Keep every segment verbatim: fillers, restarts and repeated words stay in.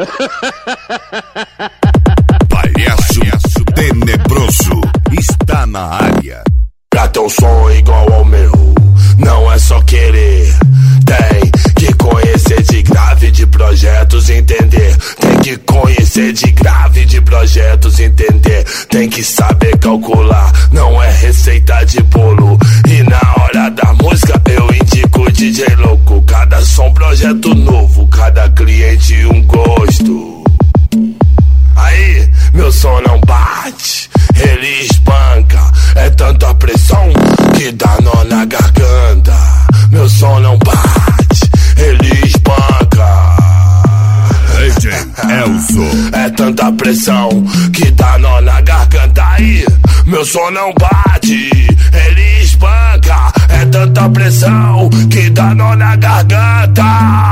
Palhaço tenebroso está na área. Pra ter um som igual ao meu, não é só querer. Tem que conhecer de grave de projetos, entender. Tem que conhecer de grave de projetos, entender. Tem que saber calcular, não é receita de bolo. E na hora da música eu indico o D J louco. Cada som projeto novo, cada cliente um gosto. Aí, meu som não bate, ele espanca. É tanta pressão que dá nó na garganta. Meu som não bate, ele espanca. D J Elzo. É tanta pressão que dá nó na garganta. Aí, meu som não bate, ele espanca. É tanta pressão que dá nó na garganta.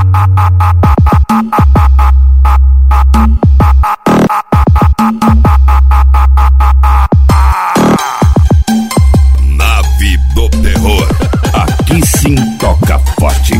Nave do Terror. Aqui sim toca forte.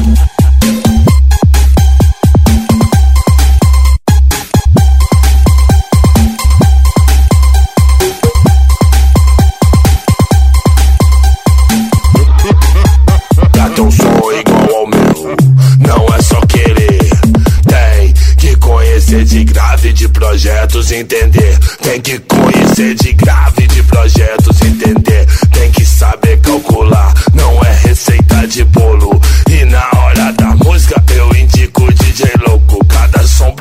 Pra ter um som igual ao meu, não é só querer. Tem que conhecer de grave de projetos, entender. Tem que conhecer de grave de projetos, entender. Tem que saber calcular, não é receita de bolo. E na hora da música eu indico o D J louco. Cada som